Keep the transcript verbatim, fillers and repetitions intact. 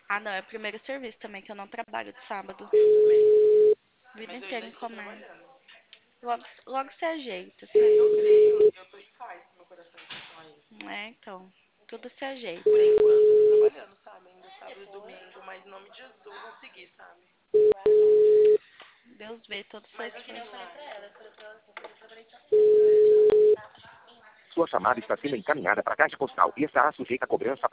Ah, não, é o primeiro serviço também, que eu não trabalho de sábado. Também. Vida Mas eu inteira ainda em estou comércio. trabalhando. Logo, logo se ajeita, Eu sabe? creio, e eu tô em paz com meu coração em relação a isso. É, então, tudo se ajeita. Por enquanto eu tô trabalhando, sabe? Ainda sábado e domingo, mas em nome de Jesus eu vou conseguir, sabe? Vai longe. Deus vê todo o seu Mas é que nem eu esforço. falei pra ela, eu falei pra ela assim, eu trabalhei tanto tempo durante a semana, sábado, domingo. Sua chamada está sendo encaminhada para a caixa postal e estará sujeita a cobrança